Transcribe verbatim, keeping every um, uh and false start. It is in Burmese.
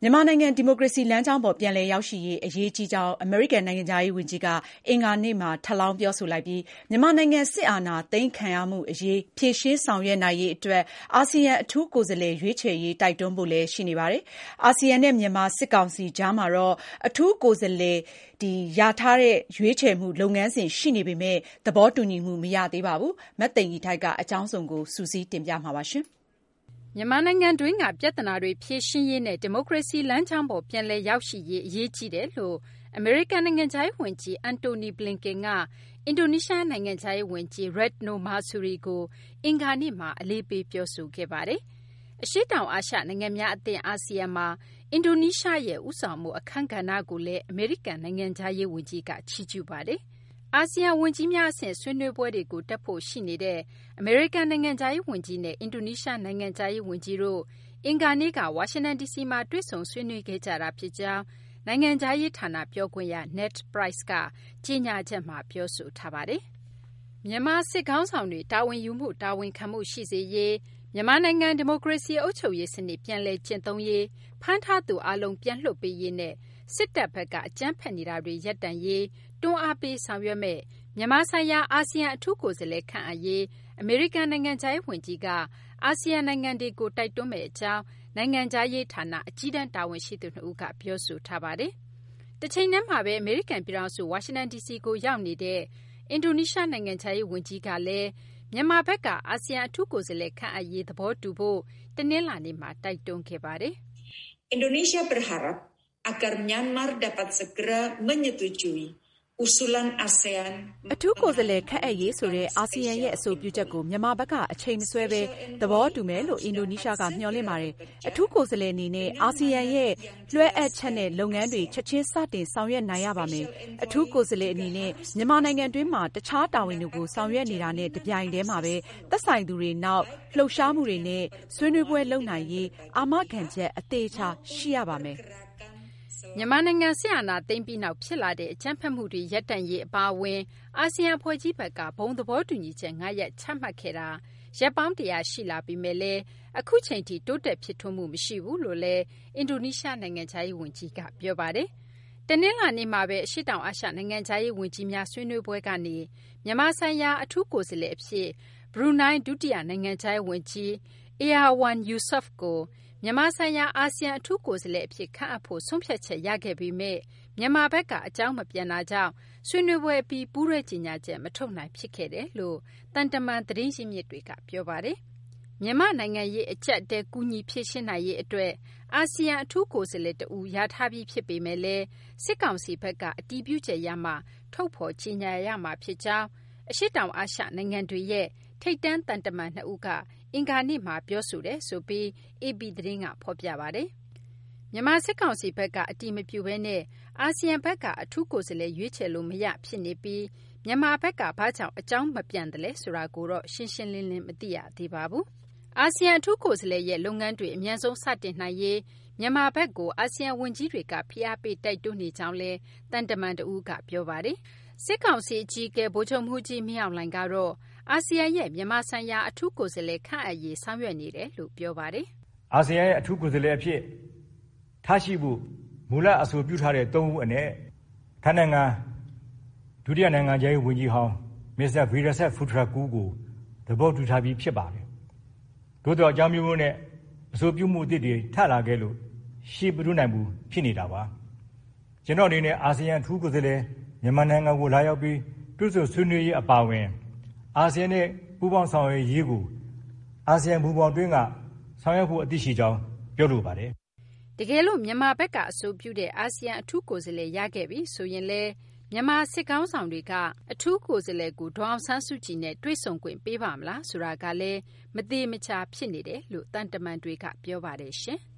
မြန်မာနိုင်ငံဒီမိုကရေစီလမ်းကြောင်းပေါ်ပြန်လည်ရောက်ရှိရေးအရေးကြီးကြောင်းအမေရိကန်နိုင်ငံခြားရေးဝန်ကြီးကအင်္ဂါနေ့မှာထပ်လောင်းပြောဆိုလိုက်ပြီးမြန်မာနိုင်ငံစစ်အာဏာသိမ်းခံရမှုအရေးဖြေရှင်းဆောင်ရွက်နိုင်ရေးအတွက်အာဆီယံအထူးကိုယ်စားလှယ်ရွေးချယ်ရေးတိုက်တွန်းဖို့လည်းရှိနေပါတယ်။အာဆီယံနဲ့မြန်မာစစ်ကောင်စီကြားမှာတော့အထူးကိုယ်စားလှယ်ရထားတဲ့ရွေးချယ်မှုလုပ်ငန်းစဉ်ရှိနေပေမဲ့သဘောတူညီမှုမရသေးပါဘူး။မသိင်္ဂီထိုက်ကအကြောင်းစုံကိုစုစည်းတင်ပြမှာပါ။မြန်မာနိုင်ငံတွင်းကပြဿနာတွေဖြေရှင်းရေးနဲ့ဒီမိုကရေစီလမ်းကြောင်းပေါ်ပြန်လည်ရောက်ရှိရေးအရေးကြီးတယ်လို့အမေရိကန်နိုင်ငံခြားရေးဝန်ကြီးအန်တိုနီဘလင်ကန်ကအင်ဒိုနီးရှားနိုင်ငံခြားရေးဝန်ကြီး Retno Marsudi ကိုအင်္ဂါနေ့မှာအလေးပေးပြောဆိုခဲ့ပါတယ်။အရှေ့တောင်အာရှနိုင်ငံများအသင်းအာဆီယံမှာအင်ဒိုနီးရှားရဲ့ဦးဆောင်မှုအခမ်းကဏ္ဍကိုလည်းအမေရိကန်နိုင်ငံခြားရေးဝန်ကြီးကချီးကျူးပါတယ်။အာဆီယံဝန်ကြီးများအဆင့်ဆွေးနွေးပွဲတွေကိုတက်ဖို့ရှိနေတဲ့အမေရိကန်နိုင်ငံခြားရေးဝန်ကြီးနဲ့အင်ဒိုနီးရှားနိုင်ငံခြားရေးဝန်ကြီးတို့အင်္ဂါနေ့ကဝါရှင်တန်ဒီစီမှာတွေ့ဆုံဆွေးနွေးခဲ့ကြတာဖြစ်ကြောင်းနိုင်ငံခြားရေးဌာနပြောခွင့်ရ Ned Price ကကြေညာချက်မှာပြောဆိုထားပါတယ်။မြန်မာစစ်ခေါင်းဆောင်တွေတာဝန်ယူမှုတာဝန်ခံမှုရှိစေရေးမြန်မာနိုင်ငံဒီမိုကရေစီအုပ်ချုပ်ရေးစနစ်ပြန်လည်ကျင့်သုံးရေးဖမ်းထားသူအလုံးပြန်လွှတ်ပေးရေးနဲ့စစ်တပ်ဘက်ကအကြမ်းဖက်နေတာတွေရပ်တန့်ရေးတွန်းအားပေးဆောင်ရွက်မဲ့မြန်မာဆိုင်ရာအာဆီယံအထူးကိုယ်စားလှယ်ခန့်အပ်ရေးအမေရိကန်နိုင်ငံခြားရေးဝန်ကြီးကအာဆီယံနိုင်ငံတွေကိုတိုက်တွန်းမဲ့အကြောင်းနိုင်ငံခြားရေးဌာနအကြီးတန်းတာဝန်ရှိသူနှစ်ဦးကပြောဆိုထားပါတယ်။တစ်ချိန်တည်းမှာပဲအမေရိကန်ပြည်ထောင်စုဝါရှင်တန်ဒီစီကိုရောက်နေတဲ့အင်ဒိုနီးရှားနိုင်ငံခြားရေးဝန်ကြီးကလည်းမြန်မာဘက်ကအာဆီယံအထူးကိုယ်စားလှယ်ခန့်အပ်ရေးသဘောတူဖို့တနင်္လာနေ့မှာတိုက်တွန်းခဲ့ပါတယ်။ Indonesia berharap agar Myanmar dapat segera menyetujui usulan ASEAN အထူးကိုယ်စားလှယ်ခန့်အပ်ရေးဆိုတဲ့အာဆီယံရဲ့အဆိုပြုချက်ကိုမြန်မာဘက်ကအချိန်မဆွဲပဲသဘောတူမယ်လို့အင်ဒိုနီးရှားကမျှော်လင့်ပါတယ်။အထူးကိုယ်စားလှယ်အနေနဲ့အာဆီယံရဲ့လွှဲအပ်ချက်နဲ့လုပ်ငန်းတွေချက်ချင်းစတင်ဆောင်ရွက်နိုင်ရပါမယ်။အထူးကိုယ်စားလှယ်အနေနဲ့မြန်မာနိုင်ငံတွင်းမှာတခြားတာဝန်တွေကိုဆောင်ရွက်နေတာနဲ့တပြိုင်တည်းမှာပဲသက်ဆိုင်သူတွေနောက်လှုပ်ရှားမှုတွေနဲ့ဆွေးနွေးပွဲလုပ်နိုင်ရေးအာမခံချက်အသေးချာရှိရပါမယ်။မြန်မာနိုင်ငံစစ်အာဏာသိမ်းပြီးနောက်ဖြစ်လာတဲ့အကြမ်းဖက်မှုတွေရပ်တန့်ရေးအပါအဝင်အာဆီယံအဖွဲ့ကြီးဘက်ကဘုံသဘောတူညီချက်၅ရပ်ချမှတ်ခဲ့တာရက်ပေါင်းတရာရှိလာပြီမဲ့လည်းအခုချိန်ထိတိုးတက်ဖြစ်ထွန်းမှုမရှိဘူးလို့လည်းအင်ဒိုနီးရှားနိုင်ငံခြားရေးဝန်ကြီးကပြောပါတယ်။တနင်္လာနေ့မှာပဲအရှေ့တောင်အာရှနိုင်ငံခြားရေးဝန်ကြီးများဆွေးနွေးပွဲကနေမြန်မာဆိုင်ရာအထူးကိုယ်စားလှယ်အဖြစ်ဘရူနိုင်းဒုတိယနိုင်ငံခြားရေးဝန်ကြီး Erywan Yusof ကိုမြန်မာဆိုင်ရာအာဆီယံအထူးကိုယ်စားလှယ်အဖြစ်ခန့်အပ်ဖို့ဆုံးဖြတ်ချက်ရခဲ့ပေမဲ့မြန်မာဘက်ကအကြောင်းမပြန်တာကြောင့်ဆွေးနွေးပွဲအပြီးပူးရဲကြေညာချက်မထုတ်နိုင်ဖြစ်ခဲ့တယ်လို့တန်တမန်သတင်းရင်းမြစ်တွေကပြောပါတယ်။မြန်မာနိုင်ငံရေးအကျပ်တဲကူညီဖြည့်ရှင်းနိုင်ရေးအတွက်အာဆီယံအထူးကိုယ်စားလှယ်တဦးရထားပြီးဖြစ်ပေမဲ့လည်းစစ်ကောင်စီဘက်ကအတီးပြုချက်ရမှထုတ်ဖော်ကြေညာရမှာဖြစ်ကြောင်းအရှေ့တောင်အာရှနိုင်ငံတွေရဲ့ထိပ်တန်းတန်တမန်နှစ်ဦးကအင်္ဂါနေ့မှာပြောဆိုတယ်ဆိုပြီး အေပီ သတင်းကဖော်ပြပါတယ်။မြန်မာစစ်ကောင်စီဘက်ကအတိမပြုဘဲနဲ့အာဆီယံဘက်ကအထူးကိုယ်စားလှယ်ရွေးချယ်လို့မရဖြစ်နေပြီးမြန်မာဘက်ကဘာကြောင့်အကြောင်းမပြန်တယ်လဲဆိုတာကိုတော့ရှင်းရှင်းလင်းလင်းမသိရသေးပါဘူး။အာဆီယံအထူးကိုယ်စားလှယ်ရဲ့လုပ်ငန်းတွေအမြန်ဆုံးစတင်နိုင်ရေးမြန်မာဘက်ကိုအာဆီယံဝန်ကြီးတွေကဖိအားပေးတိုက်တွန်းနေကြောင်းလဲတန်တမန်တဦးကပြောပါတယ်။စစ်ကောင်စီအကြီးအကဲဗိုလ်ချုပ်မှူးကြီးမင်းအောင်လှိုင်ကတော့အာဆီယံရဲ့မြန်မာဆိုင်ရာအထူးကိုယ်စားလှယ်ခန့်အပ်ရေးဆောင်ရွက်နေတယ်လို့ပြောပါတယ်။အာဆီယံရဲ့အထူးကိုယ်စားလှယ်အဖြစ်ထားရှိဖို့မူလအဆိုပြုထားတဲ့သုံးဦးအနက်ထိုင်းနိုင်ငံဒုတိယနိုင်ငံခြားရေးဝန်ကြီးဟောင်းမစ္စတာဗီရဆက်ဖူထရာကူကိုသဘောတူထားပြီးဖြစ်ပါတယ်။သို့တော်အကြောင်းမျိုးမျိုးနဲ့အဆိုပြုမှုအသစ်တွေထလာခဲ့လို့ရှေ့မတိုးနိုင်ဘူးဖြစ်နေတာပါ။ကျွန်တော်အနေနဲ့အာဆီယံအထူးကိုယ်စားလှယ်မြန်မာနိုင်ငံကိုလာရောက်ပြီးတွေ့ဆုံဆွေးနွေးရေးအပါအဝင်အာဆီယံနဲ့ပူးပေါင်းဆောင်ရွက်ရေးကိုအာဆီယံဘူပေါင်းတွင်းကဆောင်ရွက်ဖို့အသင့်ရှိကြောင်းပြောလိုပါတယ်။တကယ်လို့မြန်မာဘက်ကအဆိုပြုတဲ့အာဆီယံအထူးကိုယ်စားလှယ်ရခဲ့ပြီဆိုရင်လည်းမြန်မာစစ်ကောင်းဆောင်တွေကအထူးကိုယ်စားလှယ်ကိုဒေါအောင်ဆန်းစုကြည်နဲ့တွေ့ဆုံခွင့်ပေးပါမလားဆိုတာကလည်းမသေးမချာဖြစ်နေတယ်လို့တန်တမန်တွေကပြောပါတယ်ရှင်။